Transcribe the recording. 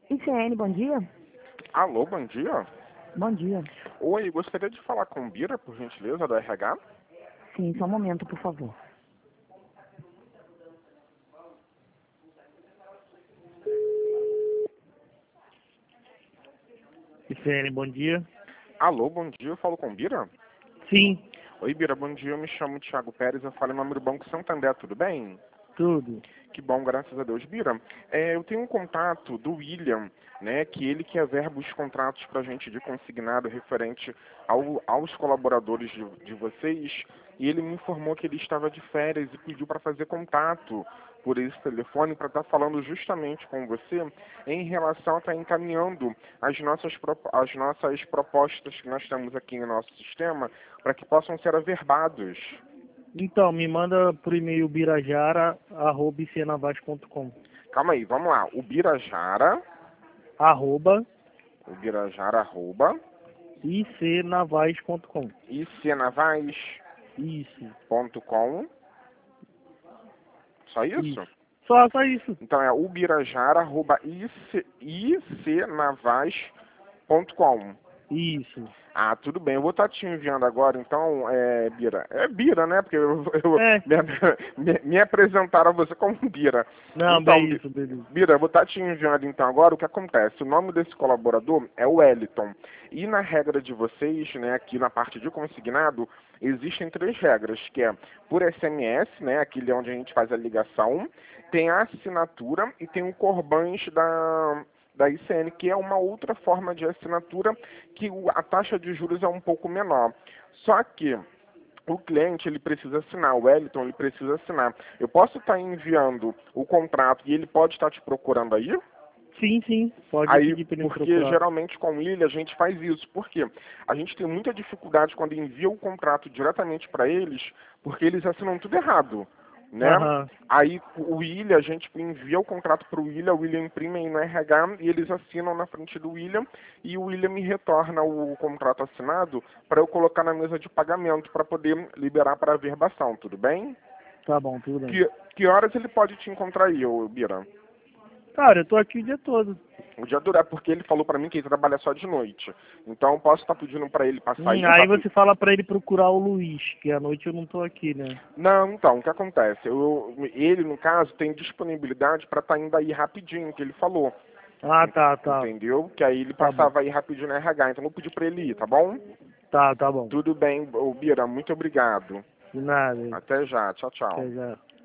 ICN, bom dia. Alô, bom dia. Bom dia. Oi, gostaria de falar com Bira, por gentileza, do RH? Sim, só um momento, por favor. ICN, bom dia. Alô, bom dia, eu falo com Bira? Sim, Oi, Bira, bom dia, eu me chamo Thiago Pérez, eu falo em nome do Banco Santander, tudo bem? tudo. Que bom, graças a Deus. Bira, eu tenho um contato do William, né, que ele que averba os contratos para a gente de consignado referente aos colaboradores de vocês, e ele me informou que ele estava de férias e pediu para fazer contato por esse telefone para estar falando justamente com você em relação a estar encaminhando as nossas propostas que nós temos aqui no nosso sistema para que possam ser averbados. Então, me manda por e-mail birajara@icnavaz.com. Calma aí, vamos lá. Arroba O Birajara, arroba, icnavaz.com. icnavais.com. Isso, Só isso? isso. Só isso. Então é ubirajara, arroba, icnavais.com. Isso. Ah, tudo bem. Eu vou estar te enviando agora, então, Bira. É Bira, né? Porque eu É. me apresentaram a você como Bira. Não, Então, bem isso, beleza. Bira, eu vou estar te enviando então agora o que acontece. O nome desse colaborador é o Wellington. E na regra de vocês, né, aqui na parte de consignado, existem 3 regras, que é por SMS, né, aquele onde a gente faz a ligação, tem a assinatura e tem o Corbans da ICN, que é uma outra forma de assinatura que a taxa de juros é um pouco menor. Só que o cliente ele precisa assinar, o Wellington ele precisa assinar. Eu posso estar enviando o contrato e ele pode estar te procurando aí? Sim. Pode Aí, pedir para ele me porque procurar. geralmente com ele a gente faz isso. Por quê? A gente tem muita dificuldade quando envia o contrato diretamente para eles, porque eles assinam tudo errado, né? Aham. Aí o William, a gente envia o contrato para o William imprime aí no RH e eles assinam na frente do William e o William me retorna o contrato assinado para eu colocar na mesa de pagamento para poder liberar para averbação, tudo bem? Tá bom, tudo bem. Que horas ele pode te encontrar aí, ô Bira? Cara, eu tô aqui o dia todo. O dia durar, porque ele falou pra mim que ele trabalha só de noite. Então eu posso estar pedindo pra ele passar aí Aí rápido. você fala pra ele procurar o Luiz, que à noite eu não tô aqui, né? Não, então, o que acontece? Ele, no caso, tem disponibilidade pra estar indo aí rapidinho, que ele falou. Ah, tá. Entendeu? Que aí ele Tá bom. passava aí rapidinho na RH. Então eu vou pedir pra ele ir, tá bom? Tá bom. Tudo bem, ô Bira, muito obrigado. De nada. Até já, tchau, tchau. Até já.